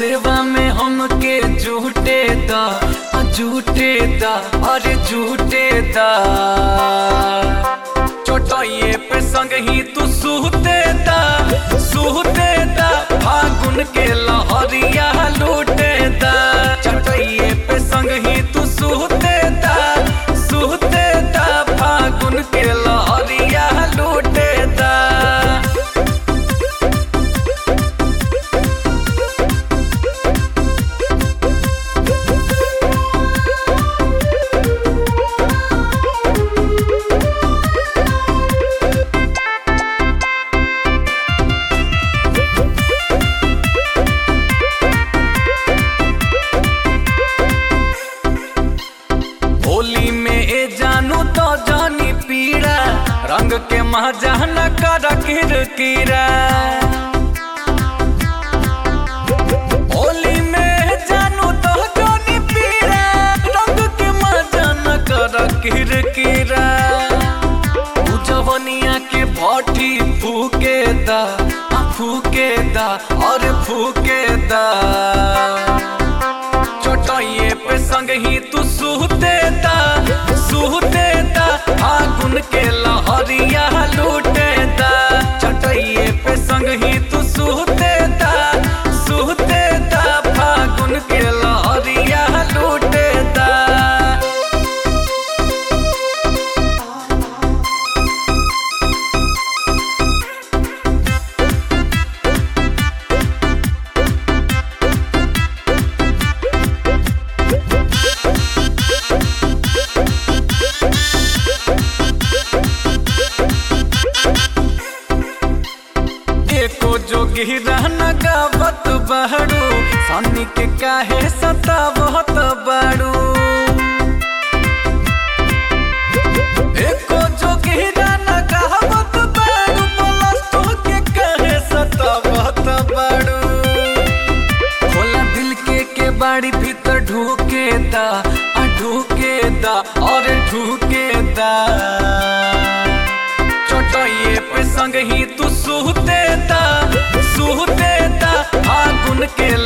सेवा में हमके झूठे दा अरे झूठे दा चोटाइए पे संग ही तू सूते दा फागुन के लहरिया लूटे दा चोटाइए पे संग ही तू सूते दा फागुन के लहरिया लूटे दा। होली में ए जानू तो जानी पीड़ा रंग के मजा न कर किरकिरा। होली में जानू तो जानी पीड़ा रंग के मजा न कर किरकिरा। जवनिया के भट्टी फूके दा और फूके दा चोटाइए पे संग ही तू सूते दा फागुन के लहरिया लूटे दा चोटाइए पे संग ही तू सूते दा फागुन के लहरिया लूटे दा। जोगी रहना गावत बहरू सन्नी के काहे सतावत बारू। एको जोगी रहना गावत बहरू बोलस्तो के काहे सतावत बारू। खोला दिल के बाड़ी भीतर ढूके दा और ढूके दा चोटाइए पे संग ही तू सूते दा फागुन के